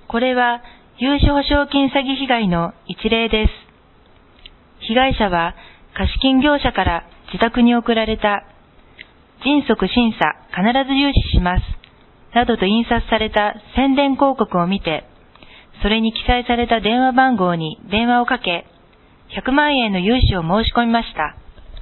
これは融資保証金詐欺被害の一例です。被害者は貸金業者から自宅に送られた迅速審査必ず融資しますなどと印刷された宣伝広告を見て、それに記載された電話番号に電話をかけ、100万円の融資を申し込みました。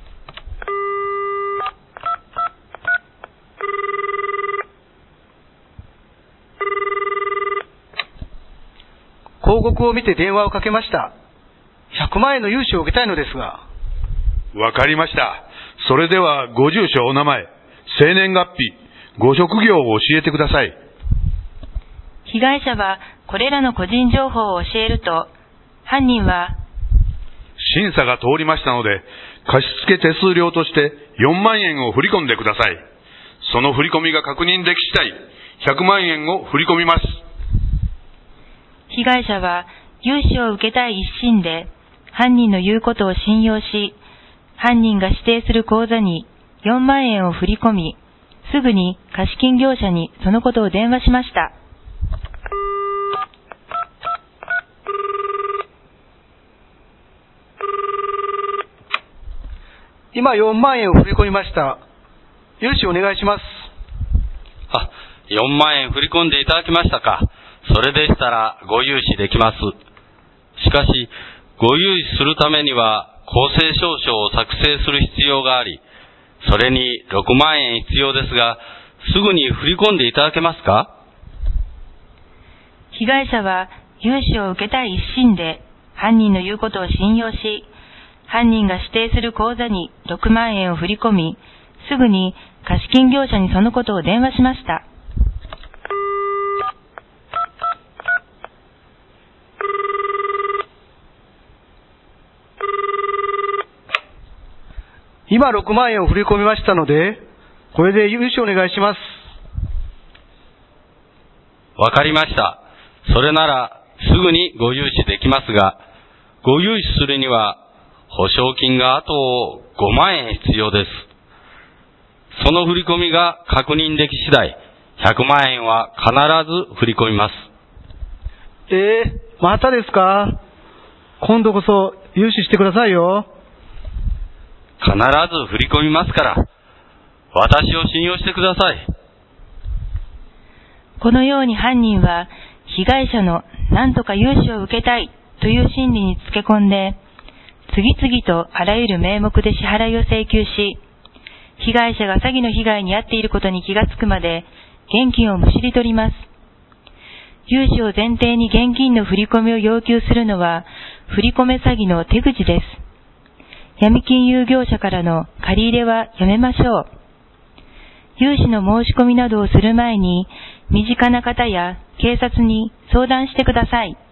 広告を見て電話をかけました。100万円の融資を受けたいのですが。 わかりました。それではご住所、お名前、生年月日、ご職業を教えてください。 被害者はこれらの個人情報を教えると、犯人は審査が通りましたので、貸付手数料として4万円を振り込んでください。その振り込みが確認でき次第、100万円を振り込みます。 被害者は融資を受けたい一心で犯人の言うことを信用し、犯人が指定する口座に4万円を振り込み、すぐに貸金業者にそのことを電話しました。 今4万円を振り込みました。融資お願いします。 4万円振り込んでいただきましたか。それでしたらご融資できます。しかし、ご融資するためには公正証書を作成する必要があり、それに6万円必要ですが、すぐに振り込んでいただけますか？ 被害者は融資を受けたい一心で犯人の言うことを信用し、犯人が指定する口座に6万円を振り込み、すぐに貸金業者にそのことを電話しました。 今6万円を振り込みましたので、これで融資お願いします。 わかりました。それならすぐにご融資できますが、ご融資するには保証金があと5万円必要です。その振り込みが確認でき次第、100万円は必ず振り込みます。 またですか？今度こそ融資してくださいよ。 必ず振り込みますから、私を信用してください。 このように犯人は被害者の何とか融資を受けたいという心理につけ込んで、次々とあらゆる名目で支払いを請求し、被害者が詐欺の被害に遭っていることに気がつくまで現金をむしり取ります。融資を前提に現金の振り込みを要求するのは振り込め詐欺の手口です。闇金融業者からの借り入れはやめましょう。融資の申し込みなどをする前に、身近な方や警察に相談してください。